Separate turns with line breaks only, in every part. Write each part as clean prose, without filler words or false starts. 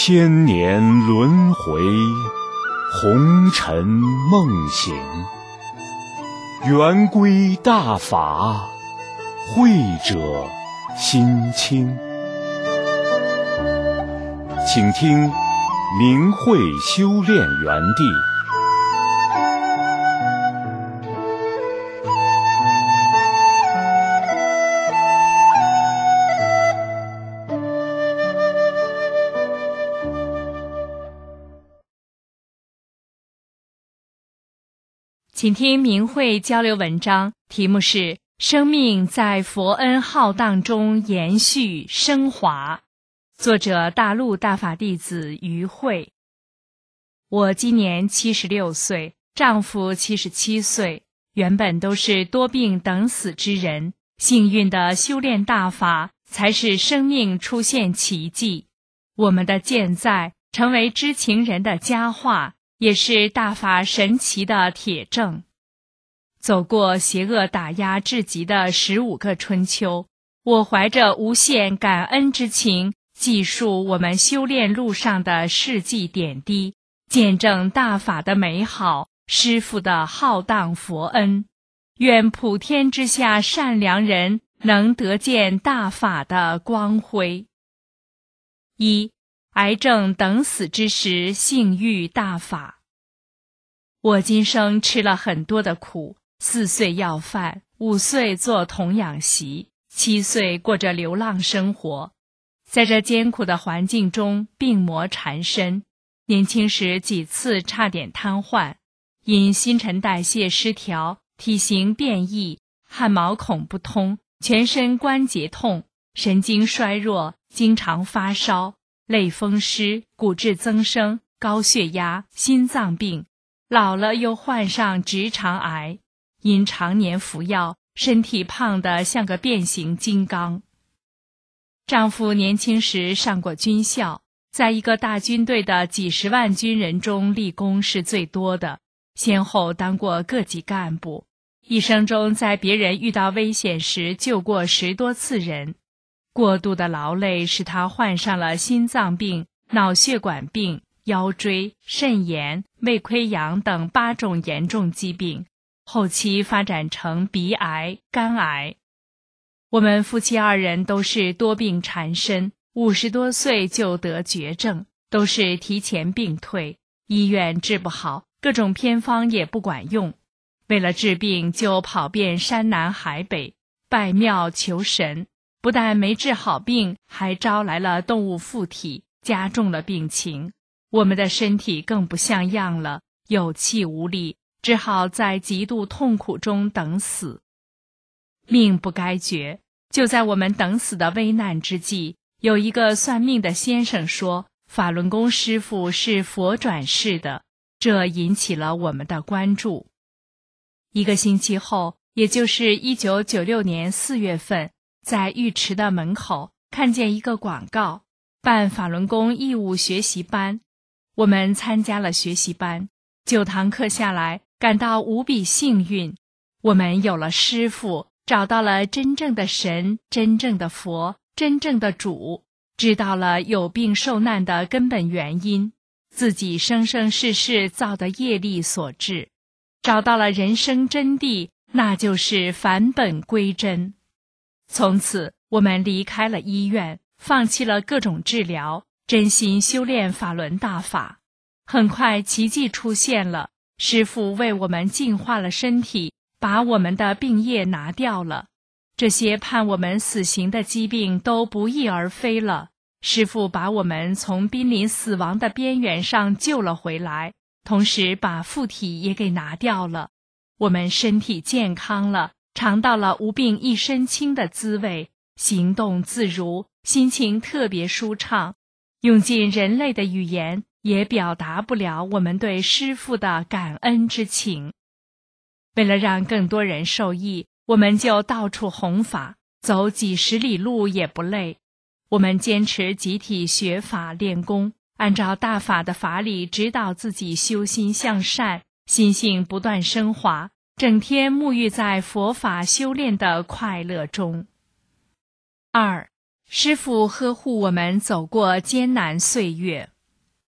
千年轮回，红尘梦醒，圆规大法，慧者心清。请听明慧修炼园地。
请听明慧交流文章，题目是生命在佛恩浩荡中延续升华，作者大陆大法弟子于慧。我今年76岁，丈夫77岁，原本都是多病等死之人，幸运的修炼大法才使生命出现奇迹。我们的健在成为知情人的佳话，也是大法神奇的铁证。走过邪恶打压至极的15个春秋，我怀着无限感恩之情，记述我们修炼路上的事迹点滴，见证大法的美好，师父的浩荡佛恩。愿普天之下善良人能得见大法的光辉。1. 癌症等死之时，幸遇大法。我今生吃了很多的苦，4岁要饭，5岁做童养媳，7岁过着流浪生活。在这艰苦的环境中，病魔缠身，年轻时几次差点瘫痪，因新陈代谢失调，体型变异，汗毛孔不通，全身关节痛，神经衰弱，经常发烧，类风湿，骨质增生，高血压，心脏病，老了又患上直肠癌，因常年服药，身体胖得像个变形金刚。丈夫年轻时上过军校，在一个大军队的几十万军人中立功是最多的，先后当过各级干部，一生中在别人遇到危险时救过10多次人。过度的劳累使他患上了心脏病、脑血管病、腰椎、肾炎、胃溃疡等8种严重疾病，后期发展成鼻癌、肝癌。我们夫妻2人都是多病缠身，50多岁就得绝症，都是提前病退，医院治不好，各种偏方也不管用。为了治病就跑遍山南海北，拜庙求神，不但没治好病，还招来了动物附体，加重了病情。我们的身体更不像样了，有气无力，只好在极度痛苦中等死。命不该绝，就在我们等死的危难之际，有一个算命的先生说，法轮功师父是佛转世的，这引起了我们的关注。1个星期后，也就是1996年4月份，在浴池的门口看见一个广告，办法轮功义务学习班。我们参加了学习班，9堂课下来，感到无比幸运。我们有了师父，找到了真正的神，真正的佛，真正的主，知道了有病受难的根本原因，自己生生世世造的业力所致，找到了人生真谛，那就是返本归真。从此，我们离开了医院，放弃了各种治疗，真心修炼法轮大法。很快奇迹出现了，师父为我们净化了身体，把我们的病业拿掉了，这些判我们死刑的疾病都不翼而飞了。师父把我们从濒临死亡的边缘上救了回来，同时把附体也给拿掉了。我们身体健康了，尝到了无病一身轻的滋味，行动自如，心情特别舒畅，用尽人类的语言也表达不了我们对师父的感恩之情。为了让更多人受益，我们就到处弘法，走几10里路也不累。我们坚持集体学法练功，按照大法的法理指导自己修心向善，心性不断升华，整天沐浴在佛法修炼的快乐中。2. 师父呵护我们走过艰难岁月。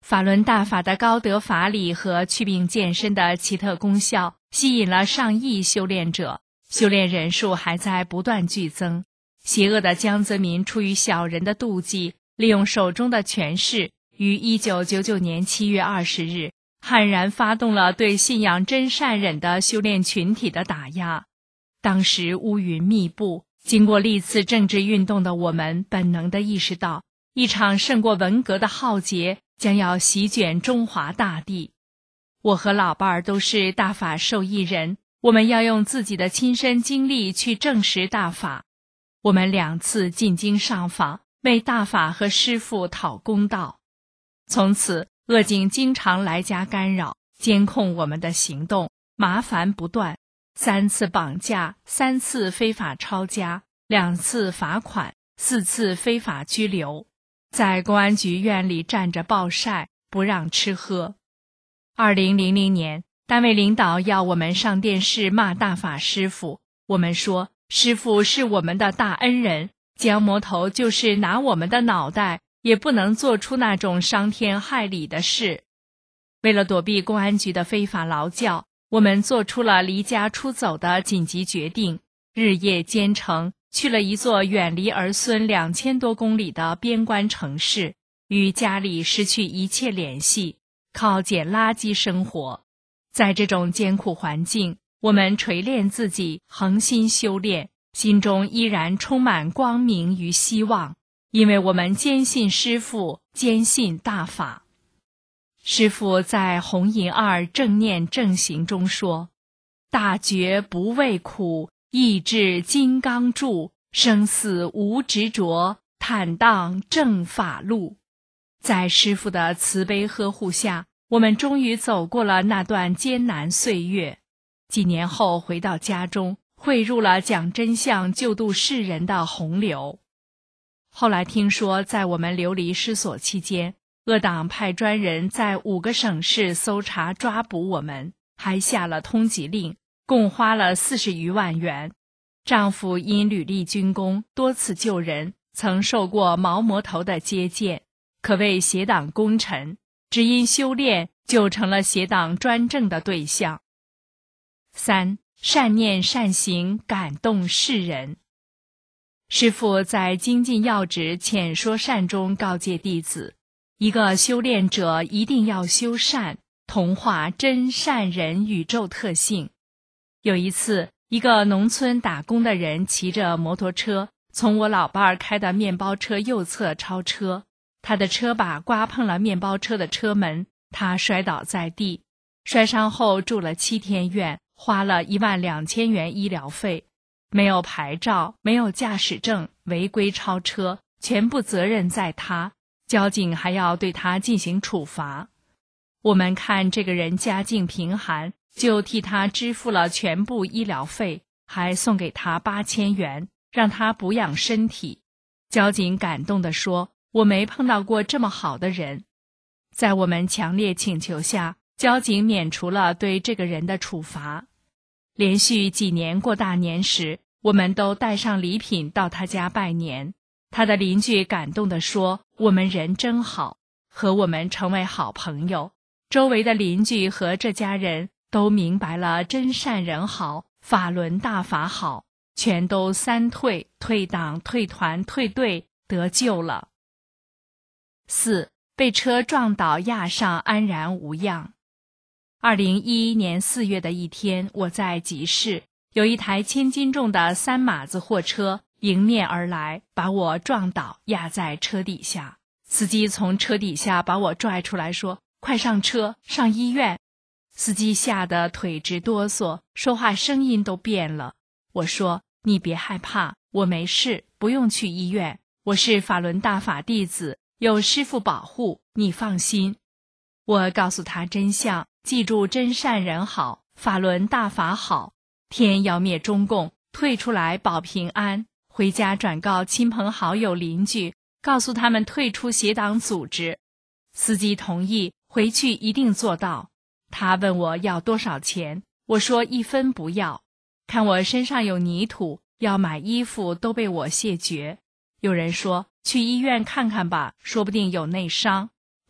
法轮大法的高德法理和祛病健身的奇特功效，吸引了上亿修炼者，修炼人数还在不断剧增。邪恶的江泽民出于小人的妒忌，利用手中的权势，于1999年7月20日悍然发动了对信仰真善忍的修炼群体的打压。当时乌云密布，经过历次政治运动的我们本能地意识到，一场胜过文革的浩劫将要席卷中华大地。我和老伴儿都是大法受益人，我们要用自己的亲身经历去证实大法。我们2次进京上访，为大法和师父讨公道。从此恶警经常来家干扰，监控我们的行动，麻烦不断。3次绑架，3次非法抄家，2次罚款，4次非法拘留，在公安局院里站着暴晒，不让吃喝。2000年，单位领导要我们上电视骂大法师父，我们说师父是我们的大恩人，降魔头就是拿我们的脑袋，也不能做出那种伤天害理的事。为了躲避公安局的非法劳教，我们做出了离家出走的紧急决定，日夜兼程，去了一座远离儿孙2000多公里的边关城市，与家里失去一切联系，靠捡垃圾生活。在这种艰苦环境，我们锤炼自己，恒心修炼，心中依然充满光明与希望，因为我们坚信师父，坚信大法。师父在弘引2正念正行中说，大觉不畏苦，意志金刚柱，生死无执着，坦荡正法路。在师父的慈悲呵护下，我们终于走过了那段艰难岁月。几年后回到家中，汇入了讲真相救度世人的洪流。后来听说，在我们流离失所期间，恶党派专人在5个省市搜查抓捕我们，还下了通缉令，共花了40余万元。丈夫因屡立军功，多次救人，曾受过毛魔头的接见，可谓邪党功臣，只因修炼就成了邪党专政的对象。3. 善念善行感动世人。师父在精进要旨浅说善中告诫弟子，一个修炼者一定要修善，同化真善人宇宙特性。有一次，一个农村打工的人骑着摩托车，从我老伴儿开的面包车右侧超车，他的车把刮碰了面包车的车门，他摔倒在地，摔伤后住了7天院，花了12000元医疗费。没有牌照，没有驾驶证，违规超车，全部责任在他，交警还要对他进行处罚。我们看这个人家境贫寒，就替他支付了全部医疗费，还送给他8000元，让他补养身体。交警感动地说，我没碰到过这么好的人。在我们强烈请求下，交警免除了对这个人的处罚。连续几年过大年时，我们都带上礼品到他家拜年。他的邻居感动地说，我们人真好，和我们成为好朋友。周围的邻居和这家人都明白了真善人好，法轮大法好，全都3退，退党、退团、退队，得救了。4. 被车撞倒压上安然无恙。2011年4月的一天，我在集市，有一台1000斤重的3码子货车迎面而来，把我撞倒，压在车底下。司机从车底下把我拽出来说，快上车，上医院。司机吓得腿直哆嗦，说话声音都变了。我说，你别害怕，我没事，不用去医院，我是法轮大法弟子，有师父保护，你放心。我告诉他真相，记住真善人好，法轮大法好，天要灭中共，退出来保平安，回家转告亲朋好友邻居，告诉他们退出邪党组织。司机同意，回去一定做到。他问我要多少钱，我说1分不要。看我身上有泥土，要买衣服都被我谢绝。有人说去医院看看吧，说不定有内伤。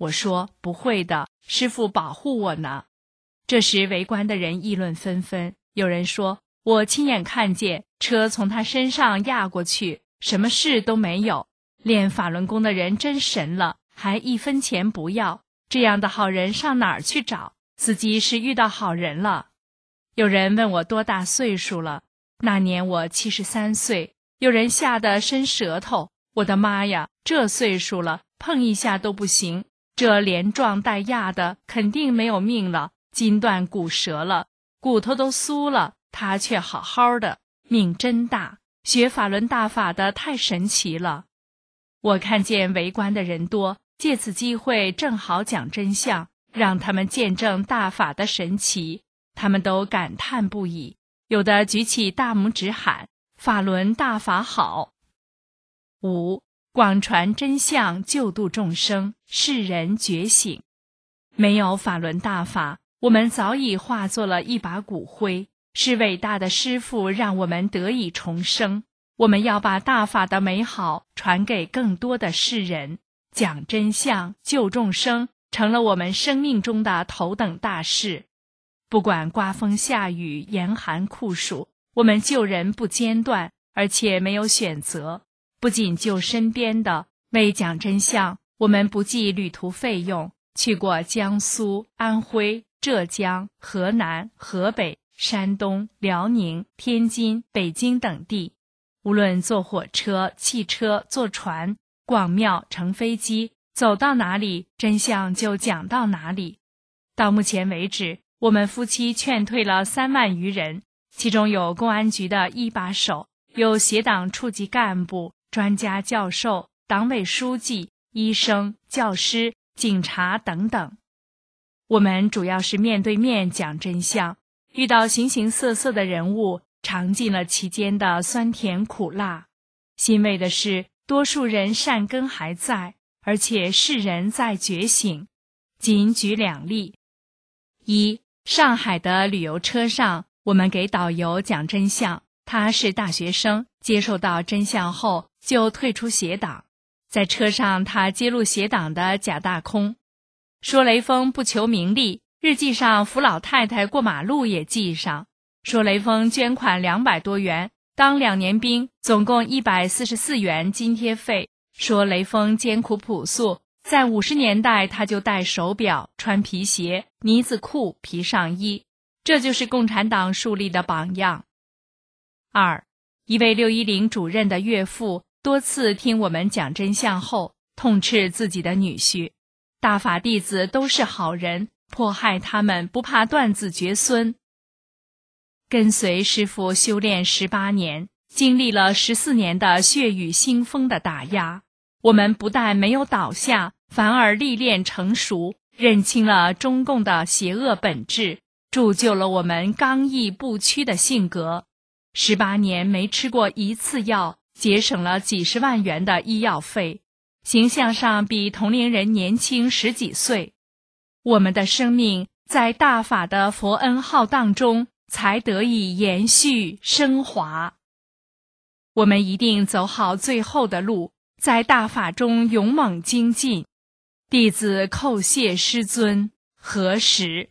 我说不会的，师父保护我呢。这时围观的人议论纷纷，有人说我亲眼看见车从他身上压过去，什么事都没有，练法轮功的人真神了，还1分钱不要，这样的好人上哪儿去找？司机是遇到好人了。有人问我多大岁数了，那年我73岁。有人吓得伸舌头，我的妈呀，这岁数了，碰一下都不行，这连撞带压的，肯定没有命了，筋断骨折了，骨头都酥了，他却好好的，命真大，学法轮大法的太神奇了。我看见围观的人多，借此机会正好讲真相，让他们见证大法的神奇，他们都感叹不已，有的举起大拇指喊法轮大法好。5. 广传真相，救度众生，世人觉醒。没有法轮大法，我们早已化作了一把骨灰，是伟大的师父让我们得以重生。我们要把大法的美好传给更多的世人，讲真相，救众生，成了我们生命中的头等大事。不管刮风下雨，严寒酷暑，我们救人不间断，而且没有选择，不仅救身边的，为讲真相，我们不计旅途费用，去过江苏、安徽、浙江、河南、河北、山东、辽宁、天津、北京等地。无论坐火车、汽车、坐船、逛庙、乘飞机，走到哪里，真相就讲到哪里。到目前为止，我们夫妻劝退了3万余人，其中有公安局的一把手，有协党处级干部、专家教授、党委书记、医生、教师、警察等等。我们主要是面对面讲真相，遇到形形色色的人物，尝尽了其间的酸甜苦辣。欣慰的是，多数人善根还在，而且世人在觉醒。仅举2例。1. 上海的旅游车上，我们给导游讲真相，他是大学生，接受到真相后就退出协党。在车上，他揭露协党的假大空，说雷锋不求名利，日记上扶老太太过马路也记上，说雷锋捐款200多元，当2年兵，总共144元津贴费，说雷锋艰苦朴素，在50年代他就戴手表，穿皮鞋、呢子裤、皮上衣，这就是共产党树立的榜样。2. 一位610主任的岳父多次听我们讲真相后，痛斥自己的女婿，大法弟子都是好人，迫害他们不怕断子绝孙。跟随师父修炼18年，经历了14年的血雨腥风的打压，我们不但没有倒下，反而历练成熟，认清了中共的邪恶本质，铸就了我们刚毅不屈的性格。18年没吃过1次药，节省了几十万元的医药费，形象上比同龄人年轻10几岁。我们的生命在大法的佛恩浩荡中才得以延续升华。我们一定走好最后的路，在大法中勇猛精进。弟子叩谢师尊，何时？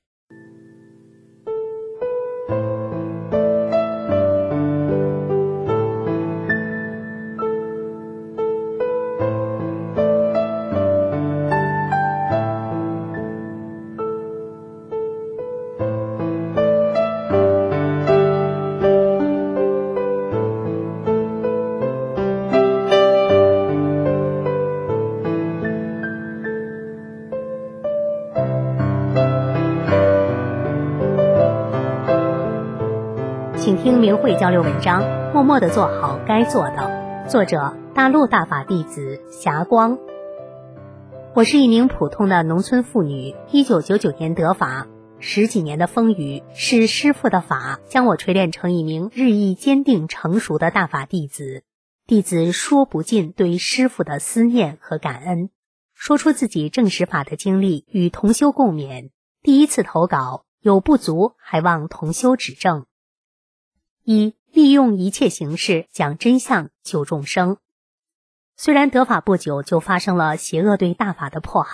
请听明慧交流文章，默默地做好该做的。作者：大陆大法弟子霞光。我是一名普通的农村妇女，1999年得法，10几年的风雨是师父的法将我锤炼成一名日益坚定成熟的大法弟子。弟子说不尽对师父的思念和感恩，说出自己证实法的经历与同修共勉。第一次投稿，有不足还望同修指正。1. 利用一切形式讲真相，救众生。虽然得法不久就发生了邪恶对大法的迫害，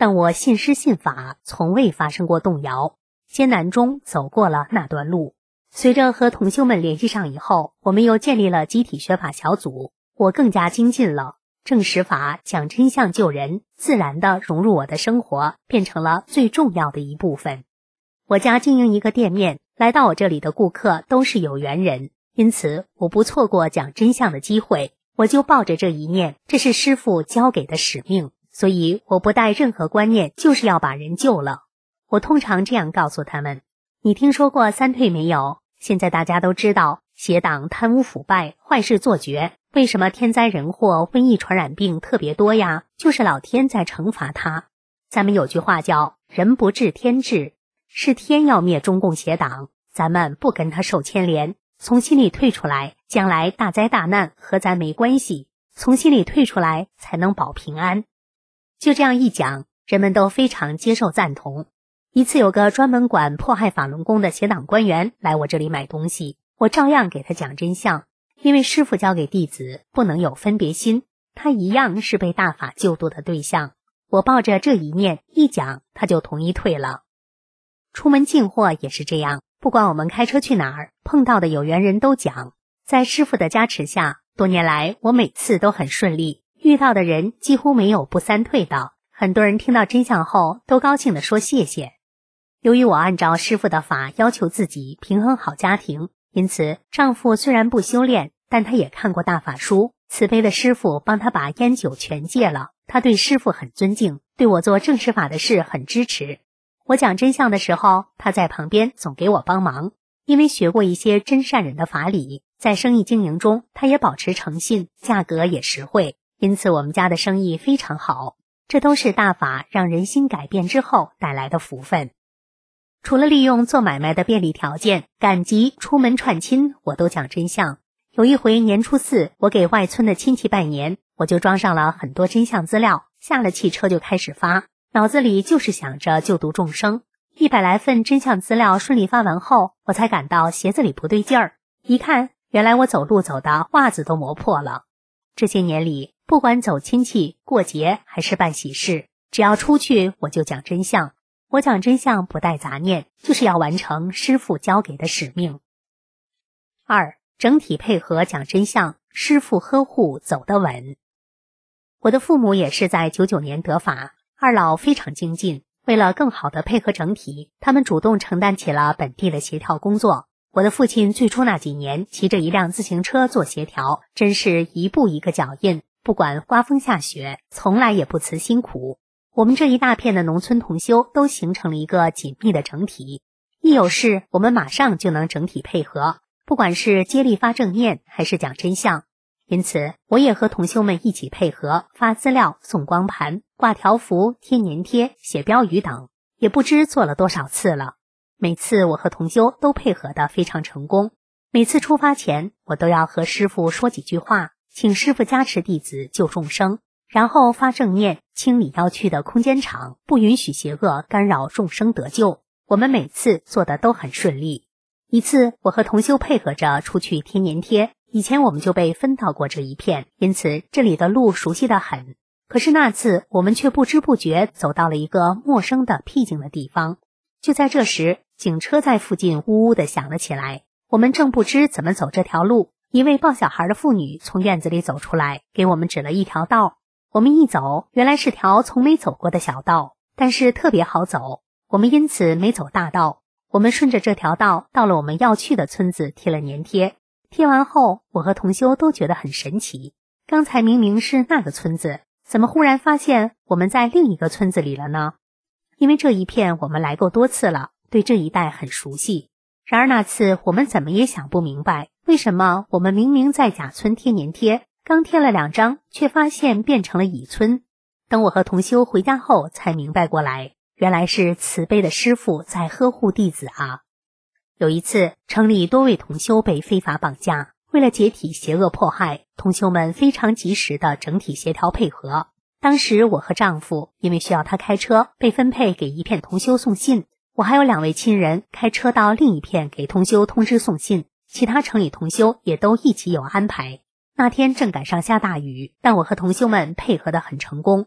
但我信师信法，从未发生过动摇，艰难中走过了那段路。随着和同修们联系上以后，我们又建立了集体学法小组，我更加精进了，证实法、讲真相救人，自然地融入我的生活，变成了最重要的一部分。我家经营一个店面，来到我这里的顾客都是有缘人，因此我不错过讲真相的机会，我就抱着这一念，这是师父交给的使命，所以我不带任何观念，就是要把人救了。我通常这样告诉他们，你听说过三退没有？现在大家都知道，邪党贪污腐败，坏事做绝，为什么天灾人祸、瘟疫传染病特别多呀？就是老天在惩罚他。咱们有句话叫人不治天治，是天要灭中共邪党，咱们不跟他受牵连，从心里退出来，将来大灾大难和咱没关系，从心里退出来才能保平安。就这样一讲，人们都非常接受赞同。一次有个专门管迫害法轮功的邪党官员来我这里买东西，我照样给他讲真相，因为师父交给弟子不能有分别心，他一样是被大法救度的对象。我抱着这一念一讲，他就同意退了。出门进货也是这样，不管我们开车去哪儿，碰到的有缘人都讲。在师父的加持下，多年来我每次都很顺利，遇到的人几乎没有不三退的，很多人听到真相后都高兴地说谢谢。由于我按照师父的法要求自己平衡好家庭，因此丈夫虽然不修炼，但他也看过大法书，慈悲的师父帮他把烟酒全戒了，他对师父很尊敬，对我做正式法的事很支持。我讲真相的时候，他在旁边总给我帮忙，因为学过一些真善人的法理，在生意经营中他也保持诚信，价格也实惠，因此我们家的生意非常好。这都是大法让人心改变之后带来的福分。除了利用做买卖的便利条件，赶集、出门串亲，我都讲真相。有一回年初4，我给外村的亲戚拜年，我就装上了很多真相资料，下了汽车就开始发，脑子里就是想着救度众生。100来份真相资料顺利发完后，我才感到鞋子里不对劲儿，一看，原来我走路走的袜子都磨破了。这些年里，不管走亲戚、过节还是办喜事，只要出去我就讲真相。我讲真相不带杂念，就是要完成师父交给的使命。2. 整体配合讲真相，师父呵护走得稳。我的父母也是在99年得法，二老非常精进，为了更好地配合整体，他们主动承担起了本地的协调工作。我的父亲最初那几年骑着一辆自行车做协调，真是一步一个脚印，不管刮风下雪，从来也不辞辛苦。我们这一大片的农村同修都形成了一个紧密的整体，一有事我们马上就能整体配合，不管是接力发正念还是讲真相。因此我也和同修们一起配合，发资料、送光盘、挂条幅、贴粘贴、写标语等，也不知做了多少次了。每次我和同修都配合得非常成功，每次出发前我都要和师父说几句话，请师父加持弟子救众生，然后发正念，清理要去的空间场，不允许邪恶干扰众生得救。我们每次做的都很顺利。一次我和同修配合着出去贴粘贴，以前我们就被分到过这一片，因此这里的路熟悉得很。可是那次我们却不知不觉走到了一个陌生的僻静的地方。就在这时，警车在附近呜呜地响了起来，我们正不知怎么走这条路，一位抱小孩的妇女从院子里走出来，给我们指了一条道。我们一走，原来是条从没走过的小道，但是特别好走，我们因此没走大道。我们顺着这条道到了我们要去的村子，贴了粘贴。贴完后，我和同修都觉得很神奇，刚才明明是那个村子，怎么忽然发现我们在另一个村子里了呢？因为这一片我们来过多次了，对这一带很熟悉。然而那次我们怎么也想不明白，为什么我们明明在甲村贴粘贴，刚贴了2张，却发现变成了乙村。等我和同修回家后才明白过来，原来是慈悲的师父在呵护弟子啊。有一次，城里多位同修被非法绑架，为了解体邪恶迫害，同修们非常及时的整体协调配合。当时我和丈夫因为需要他开车，被分配给一片同修送信，我还有2位亲人开车到另一片给同修通知送信，其他城里同修也都一起有安排。那天正赶上下大雨，但我和同修们配合得很成功。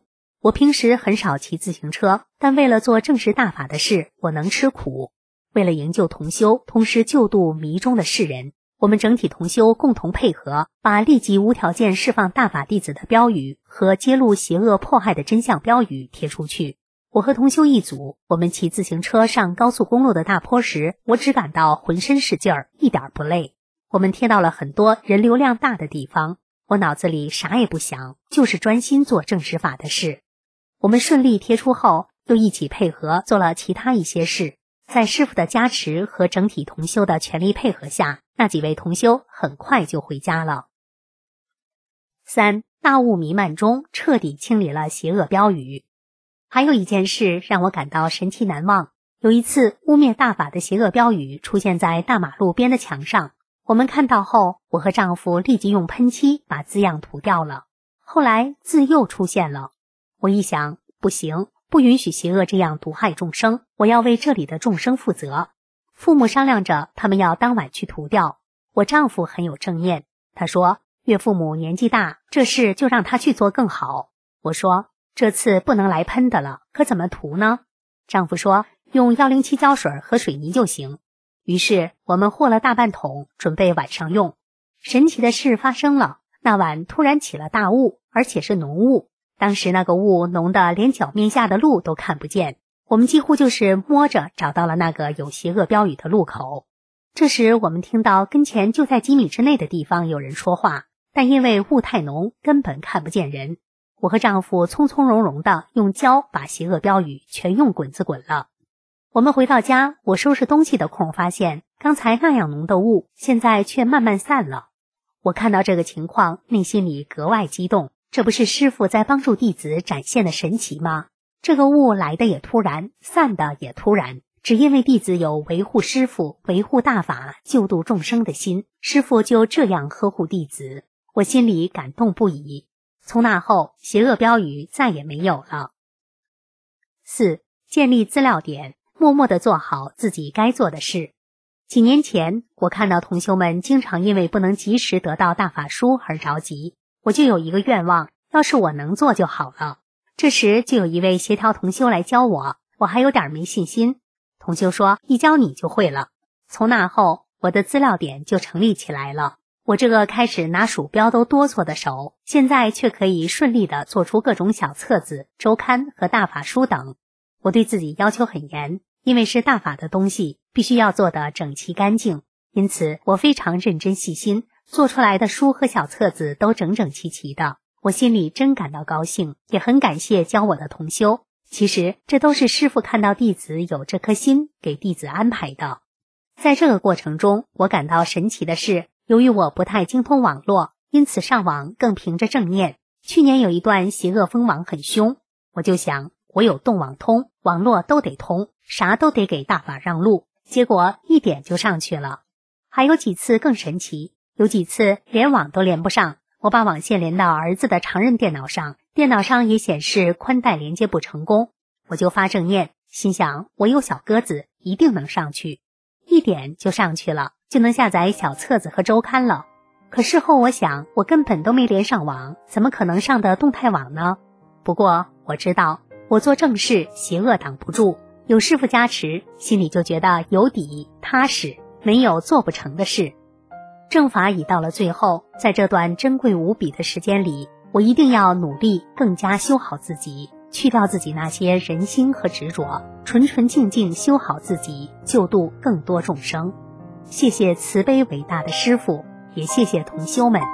我平时很少骑自行车，但为了做正式大法的事，我能吃苦。为了营救同修，同时救度迷中的世人，我们整体同修共同配合，把立即无条件释放大法弟子的标语和揭露邪恶迫害的真相标语贴出去。我和同修一组，我们骑自行车上高速公路的大坡时，我只感到浑身是劲儿，一点不累。我们贴到了很多人流量大的地方，我脑子里啥也不想，就是专心做正实法的事。我们顺利贴出后，又一起配合做了其他一些事。在师父的加持和整体同修的全力配合下，那几位同修很快就回家了。3. 大雾弥漫中彻底清理了邪恶标语。还有一件事让我感到神奇难忘，有一次污蔑大法的邪恶标语出现在大马路边的墙上，我们看到后，我和丈夫立即用喷漆把字样涂掉了。后来字又出现了，我一想，不行，不允许邪恶这样毒害众生，我要为这里的众生负责。父母商量着，他们要当晚去涂掉。我丈夫很有正念，他说岳父母年纪大，这事就让他去做更好。我说这次不能来喷的了，可怎么涂呢？丈夫说用107胶水和水泥就行。于是我们和了大半桶，准备晚上用。神奇的事发生了，那晚突然起了大雾，而且是浓雾。当时那个雾浓得连脚面下的路都看不见，我们几乎就是摸着找到了那个有邪恶标语的路口。这时我们听到跟前就在几米之内的地方有人说话，但因为雾太浓，根本看不见人。我和丈夫从从容容地用胶把邪恶标语全用滚子滚了。我们回到家，我收拾东西的空发现，刚才那样浓的雾，现在却慢慢散了。我看到这个情况，内心里格外激动，这不是师父在帮助弟子展现的神奇吗？这个雾来的也突然，散的也突然，只因为弟子有维护师父、维护大法、救度众生的心，师父就这样呵护弟子，我心里感动不已。从那后，邪恶标语再也没有了。4. 建立资料点，默默地做好自己该做的事。几年前，我看到同修们经常因为不能及时得到大法书而着急，我就有一个愿望，要是我能做就好了。这时就有一位协调同修来教我，我还有点没信心。同修说一教你就会了。从那后，我的资料点就成立起来了。我这个开始拿鼠标都哆嗦的手，现在却可以顺利地做出各种小册子、周刊和大法书等。我对自己要求很严，因为是大法的东西，必须要做得整齐干净，因此我非常认真细心，做出来的书和小册子都整整齐齐的。我心里真感到高兴，也很感谢教我的同修。其实这都是师父看到弟子有这颗心，给弟子安排的。在这个过程中，我感到神奇的是，由于我不太精通网络，因此上网更凭着正念。去年有一段邪恶锋网很凶，我就想我有动网通，网络都得通，啥都得给大法让路，结果一点就上去了。还有几次更神奇，有几次连网都连不上，我把网线连到儿子的常任电脑上，电脑上也显示宽带连接不成功，我就发正念，心想我有小鸽子，一定能上去。一点就上去了，就能下载小册子和周刊了。可事后我想，我根本都没连上网，怎么可能上的动态网呢？不过我知道，我做正事，邪恶挡不住，有师父加持，心里就觉得有底踏实，没有做不成的事。正法已到了最后，在这段珍贵无比的时间里，我一定要努力更加修好自己，去掉自己那些人心和执着，纯纯净净修好自己，救度更多众生。谢谢慈悲伟大的师父，也谢谢同修们。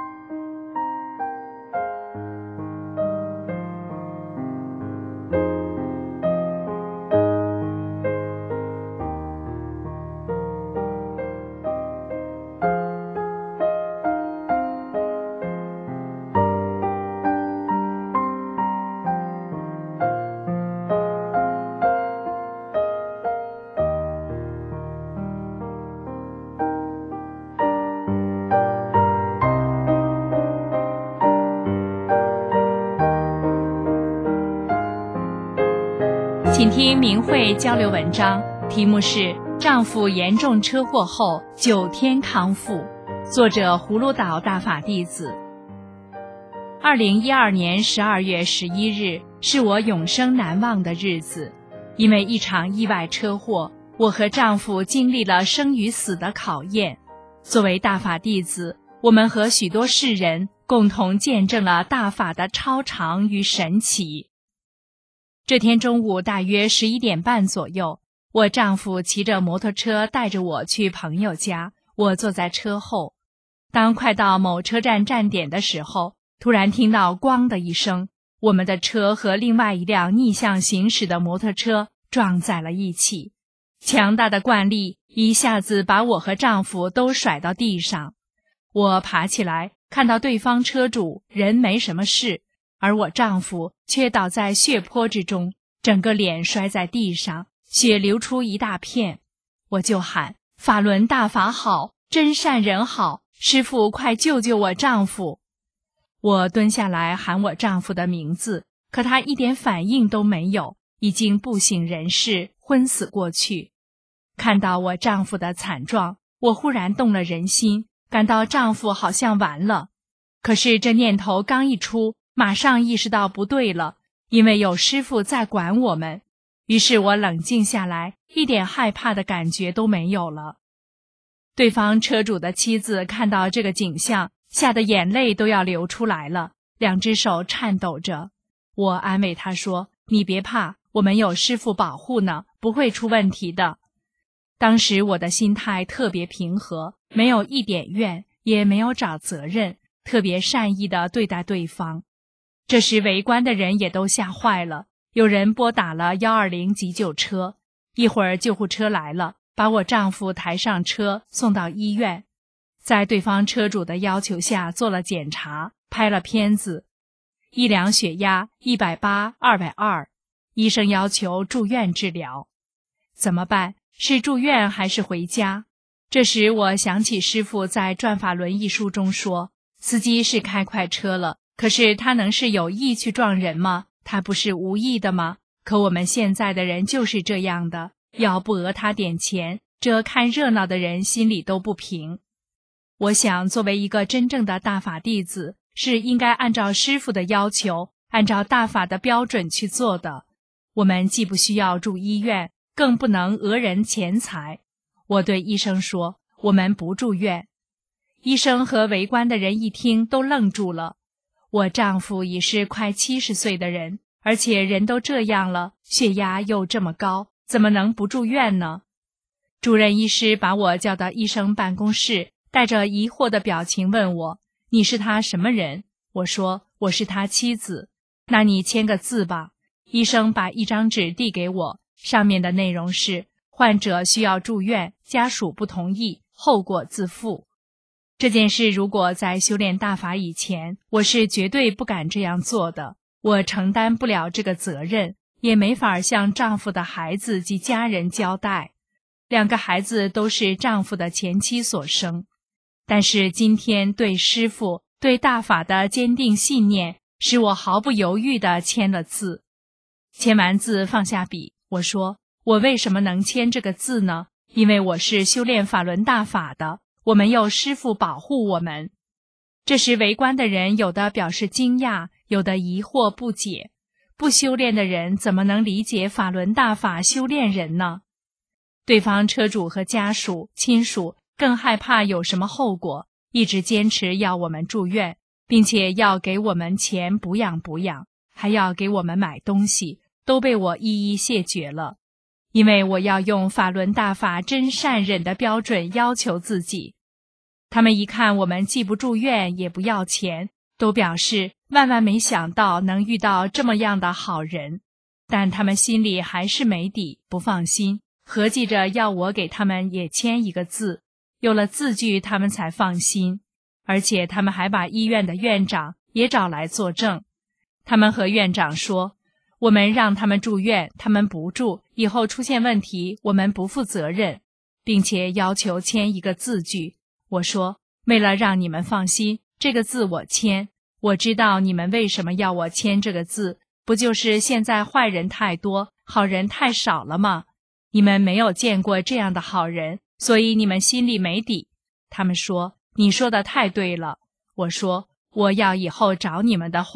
请听明慧交流文章，题目是丈夫严重车祸后9天康复，作者葫芦岛大法弟子。2012年12月11日， 是我永生难忘的日子。因为一场意外车祸，我和丈夫经历了生与死的考验。作为大法弟子，我们和许多世人共同见证了大法的超常与神奇。这天中午大约11点半左右，我丈夫骑着摩托车带着我去朋友家，我坐在车后。当快到某车站站点的时候，突然听到咣的一声，我们的车和另外一辆逆向行驶的摩托车撞在了一起。强大的惯力一下子把我和丈夫都甩到地上。我爬起来，看到对方车主人没什么事，而我丈夫却倒在血泊之中，整个脸摔在地上，血流出一大片。我就喊：法轮大法好，真善人好，师父快救救我丈夫。我蹲下来喊我丈夫的名字，可他一点反应都没有，已经不省人事，昏死过去。看到我丈夫的惨状，我忽然动了人心，感到丈夫好像完了。可是这念头刚一出，马上意识到不对了，因为有师父在管我们。于是我冷静下来，一点害怕的感觉都没有了。对方车主的妻子看到这个景象，吓得眼泪都要流出来了，两只手颤抖着。我安慰她说：你别怕，我们有师父保护呢，不会出问题的。当时我的心态特别平和，没有一点怨，也没有找责任，特别善意地对待对方。这时围观的人也都吓坏了，有人拨打了120急救车，一会儿救护车来了，把我丈夫抬上车送到医院。在对方车主的要求下做了检查，拍了片子，一量血压180、220，医生要求住院治疗。怎么办？是住院还是回家？这时我想起师父在《转法轮》一书中说，司机是开快车了，可是他能是有意去撞人吗？他不是无意的吗？可我们现在的人就是这样的，要不讹他点钱，这看热闹的人心里都不平。我想作为一个真正的大法弟子，是应该按照师父的要求，按照大法的标准去做的。我们既不需要住医院，更不能讹人钱财。我对医生说，我们不住院。医生和围观的人一听都愣住了。我丈夫已是快70岁的人，而且人都这样了，血压又这么高，怎么能不住院呢？主任医师把我叫到医生办公室，带着疑惑的表情问我：你是他什么人？我说：我是他妻子。那你签个字吧。医生把一张纸递给我，上面的内容是：患者需要住院，家属不同意，后果自负。这件事如果在修炼大法以前，我是绝对不敢这样做的，我承担不了这个责任，也没法向丈夫的孩子及家人交代。2个孩子都是丈夫的前妻所生。但是今天对师父、对大法的坚定信念，使我毫不犹豫地签了字。签完字放下笔，我说：我为什么能签这个字呢？因为我是修炼法轮大法的，我们有师父保护我们。这时围观的人有的表示惊讶，有的疑惑不解。不修炼的人怎么能理解法轮大法修炼人呢？对方车主和家属、亲属更害怕有什么后果，一直坚持要我们住院，并且要给我们钱补养补养，还要给我们买东西，都被我一一谢绝了。因为我要用法轮大法真善忍的标准要求自己。他们一看我们既不住院也不要钱，都表示万万没想到能遇到这么样的好人，但他们心里还是没底，不放心，合计着要我给他们也签一个字，有了字据他们才放心。而且他们还把医院的院长也找来作证。他们和院长说，我们让他们住院，他们不住，以后出现问题我们不负责任，并且要求签一个字据。我说，为了让你们放心，这个字我签。我知道你们为什么要我签这个字，不就是现在坏人太多，好人太少了吗？你们没有见过这样的好人，所以你们心里没底。他们说，你说的太对了。我说，我要以后找你们的话，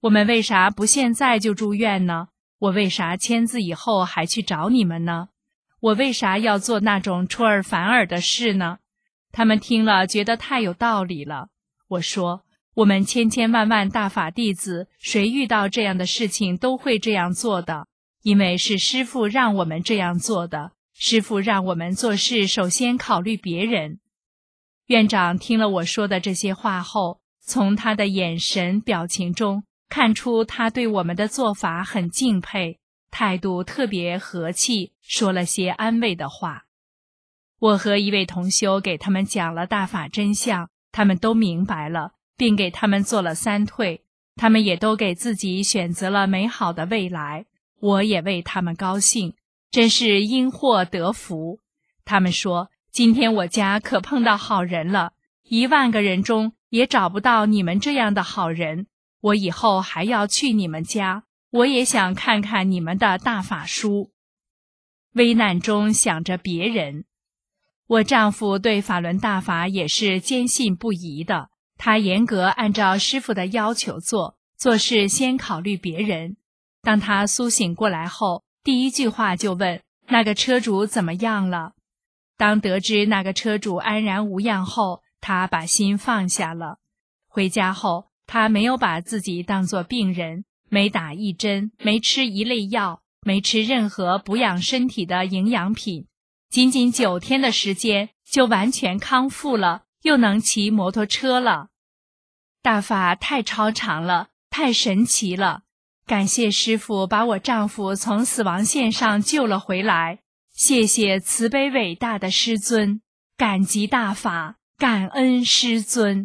我们为啥不现在就住院呢？我为啥签字以后还去找你们呢？我为啥要做那种出尔反尔的事呢？他们听了觉得太有道理了。我说，我们千千万万大法弟子，谁遇到这样的事情都会这样做的，因为是师父让我们这样做的。师父让我们做事首先考虑别人。院长听了我说的这些话后，从他的眼神表情中看出他对我们的做法很敬佩，态度特别和气，说了些安慰的话。我和一位同修给他们讲了大法真相，他们都明白了，并给他们做了三退，他们也都给自己选择了美好的未来，我也为他们高兴，真是因祸得福。他们说，今天我家可碰到好人了，10000个人中也找不到你们这样的好人，我以后还要去你们家，我也想看看你们的大法书。危难中想着别人。我丈夫对法轮大法也是坚信不疑的，他严格按照师父的要求做事先考虑别人。当他苏醒过来后，第一句话就问那个车主怎么样了。当得知那个车主安然无恙后，他把心放下了。回家后，他没有把自己当作病人，没打一针，没吃一类药，没吃任何补养身体的营养品，仅仅9天的时间就完全康复了，又能骑摩托车了。大法太超常了，太神奇了，感谢师父把我丈夫从死亡线上救了回来，谢谢慈悲伟大的师尊，感激大法，感恩师尊。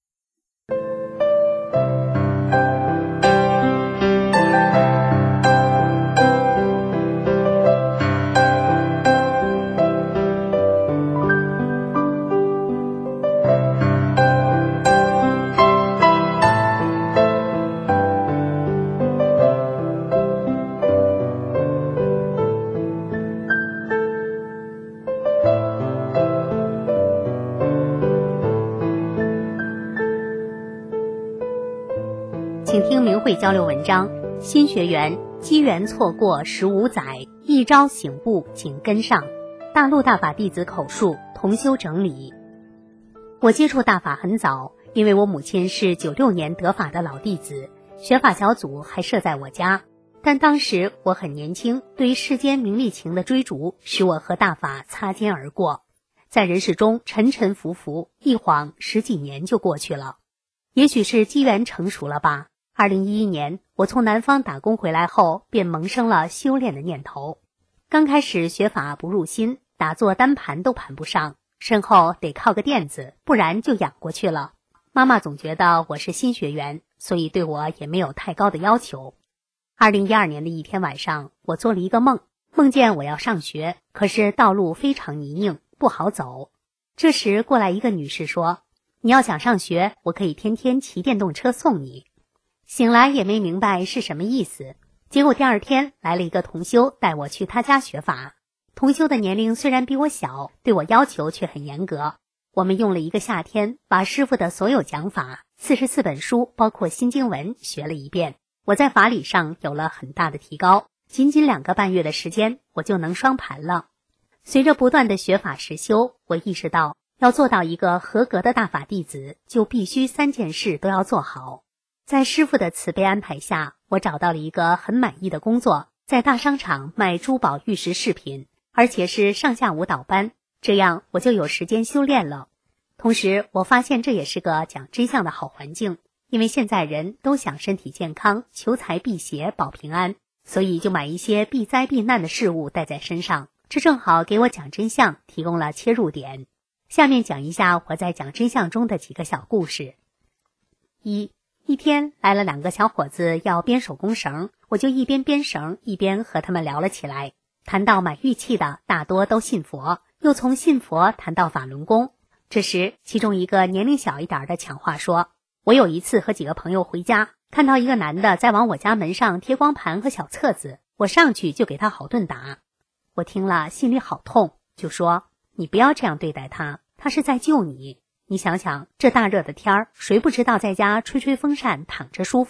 请听明慧交流文章，新学员机缘错过15载，一朝醒悟紧跟上。大陆大法弟子口述，同修整理。我接触大法很早，因为我母亲是96年得法的老弟子，学法小组还设在我家。但当时我很年轻，对于世间名利情的追逐，使我和大法擦肩而过，在人世中沉沉浮浮，一晃10几年就过去了。也许是机缘成熟了吧。2011年，我从南方打工回来后，便萌生了修炼的念头。刚开始学法不入心，打坐单盘都盘不上，身后得靠个垫子，不然就仰过去了。妈妈总觉得我是新学员，所以对我也没有太高的要求。2012年的一天晚上，我做了一个梦，梦见我要上学，可是道路非常泥泞，不好走。这时过来一个女士说，你要想上学，我可以天天骑电动车送你。醒来也没明白是什么意思，结果第二天来了一个同修带我去他家学法。同修的年龄虽然比我小，对我要求却很严格。我们用了1个夏天，把师父的所有讲法44本书包括新经文学了一遍。我在法理上有了很大的提高，仅仅2个半月的时间，我就能双盘了。随着不断的学法实修，我意识到要做到一个合格的大法弟子，就必须3件事都要做好。在师父的慈悲安排下，我找到了一个很满意的工作，在大商场卖珠宝玉石饰品，而且是上下午倒班，这样我就有时间修炼了。同时我发现这也是个讲真相的好环境，因为现在人都想身体健康，求财辟邪保平安，所以就买一些避灾避难的事物带在身上，这正好给我讲真相提供了切入点。下面讲一下我在讲真相中的几个小故事。一天来了2个小伙子要编手工绳，我就一边编绳一边和他们聊了起来。谈到买玉器的大多都信佛，又从信佛谈到法轮功。这时其中一个年龄小一点的抢话说，我有一次和几个朋友回家，看到一个男的在往我家门上贴光盘和小册子，我上去就给他好顿打。我听了心里好痛，就说，你不要这样对待他，他是在救你。你想想，这大热的天儿，谁不知道在家吹吹风扇躺着舒服？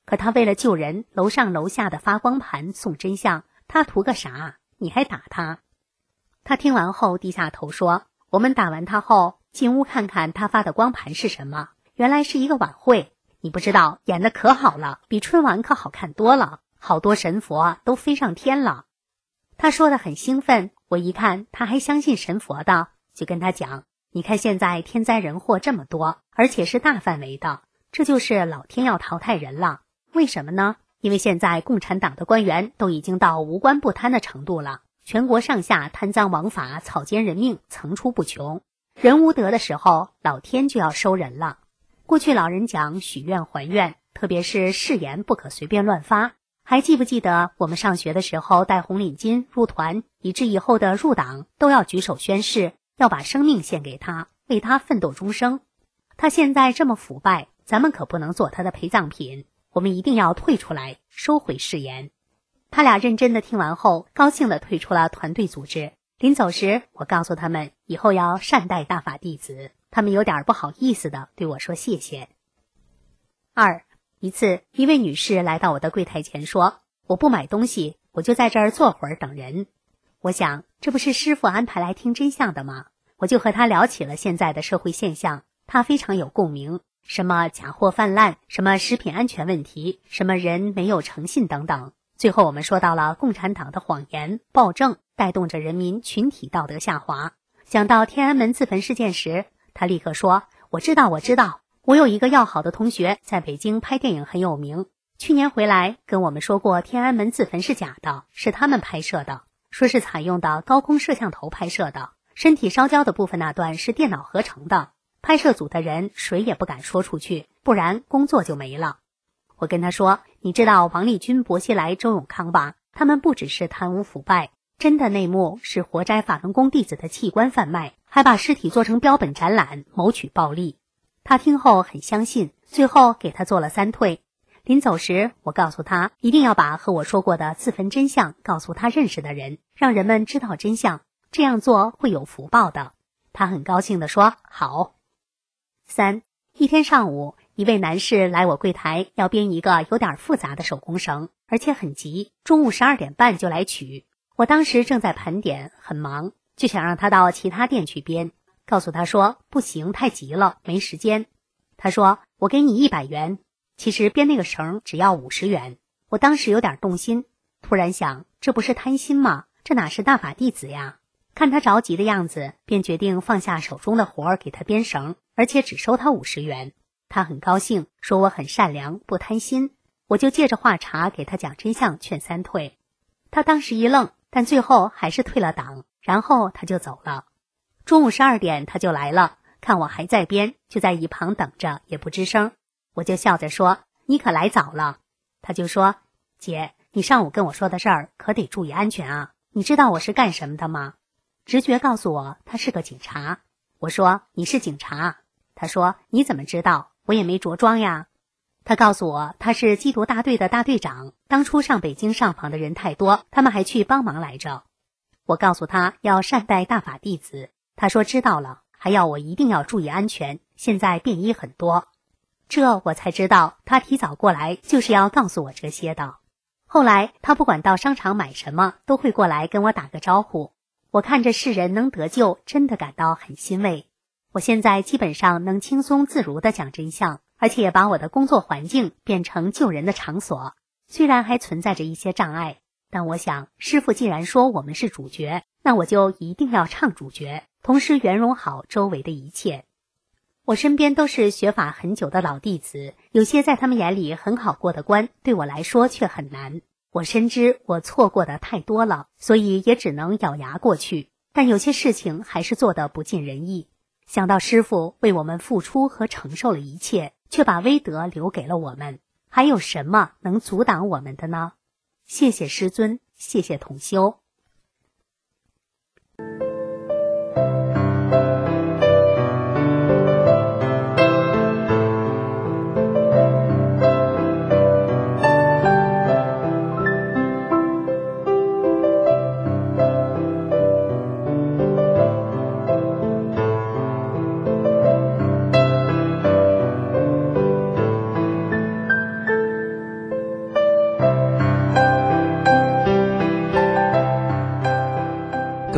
可他为了救人，楼上楼下的发光盘送真相，他图个啥？你还打他？他听完后低下头说，我们打完他后进屋看看他发的光盘是什么，原来是一个晚会，你不知道，演得可好了，比春晚可好看多了，好多神佛都飞上天了。他说得很兴奋，我一看他还相信神佛的，就跟他讲，你看现在天灾人祸这么多，而且是大范围的，这就是老天要淘汰人了。为什么呢？因为现在共产党的官员都已经到无官不贪的程度了，全国上下贪赃枉法、草菅人命层出不穷，人无德的时候，老天就要收人了。过去老人讲许愿还愿，特别是誓言不可随便乱发。还记不记得我们上学的时候戴红领巾入团，以致以后的入党都要举手宣誓，要把生命献给他，为他奋斗终生。他现在这么腐败，咱们可不能做他的陪葬品，我们一定要退出来，收回誓言。他俩认真的听完后，高兴地退出了团队组织。临走时，我告诉他们以后要善待大法弟子，他们有点不好意思的对我说谢谢。一次，一位女士来到我的柜台前说，我不买东西，我就在这儿坐会儿等人。我想，这不是师父安排来听真相的吗？我就和她聊起了现在的社会现象，她非常有共鸣，什么假货泛滥，什么食品安全问题，什么人没有诚信等等。最后我们说到了共产党的谎言、暴政带动着人民群体道德下滑。讲到天安门自焚事件时，她立刻说，我知道，我有一个要好的同学在北京拍电影很有名，去年回来跟我们说过天安门自焚是假的，是他们拍摄的，说是采用的高空摄像头拍摄的，身体烧焦的部分那段是电脑合成的，拍摄组的人谁也不敢说出去，不然工作就没了。我跟他说，你知道王立军、薄熙来、周永康吧？他们不只是贪污腐败，真的内幕是活摘法轮功弟子的器官贩卖，还把尸体做成标本展览，谋取暴利。他听后很相信，最后给他做了3退。临走时，我告诉他一定要把和我说过的自焚真相告诉他认识的人，让人们知道真相，这样做会有福报的。他很高兴地说好。一天上午，一位男士来我柜台要编一个有点复杂的手工绳，而且很急，中午12点半就来取。我当时正在盘点，很忙，就想让他到其他店去编，告诉他说不行，太急了，没时间。他说我给你100元，其实编那个绳只要50元。我当时有点动心，突然想，这不是贪心吗？这哪是大法弟子呀？看他着急的样子，便决定放下手中的活儿给他编绳，而且只收他50元。他很高兴，说我很善良，不贪心。我就借着话茬给他讲真相，劝3退。他当时一愣，但最后还是退了档，然后他就走了。中午12点他就来了，看我还在编，就在一旁等着，也不吱声。我就笑着说，你可来早了。他就说，姐，你上午跟我说的事儿可得注意安全啊，你知道我是干什么的吗？直觉告诉我他是个警察。我说，你是警察？他说，你怎么知道？我也没着装呀。他告诉我他是缉毒大队的大队长，当初上北京上访的人太多，他们还去帮忙来着。我告诉他要善待大法弟子，他说知道了，还要我一定要注意安全，现在便衣很多。这我才知道他提早过来就是要告诉我这些的。后来他不管到商场买什么，都会过来跟我打个招呼。我看着世人能得救，真的感到很欣慰。我现在基本上能轻松自如地讲真相，而且也把我的工作环境变成救人的场所。虽然还存在着一些障碍，但我想师父既然说我们是主角，那我就一定要唱主角，同时圆融好周围的一切。我身边都是学法很久的老弟子，有些在他们眼里很好过的关，对我来说却很难。我深知我错过的太多了，所以也只能咬牙过去，但有些事情还是做得不尽人意。想到师父为我们付出和承受了一切，却把威德留给了我们，还有什么能阻挡我们的呢？谢谢师尊，谢谢同修。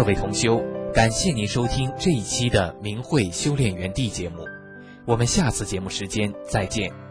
位同修，感谢您收听这一期的明慧修炼园地节目，我们下次节目时间再见。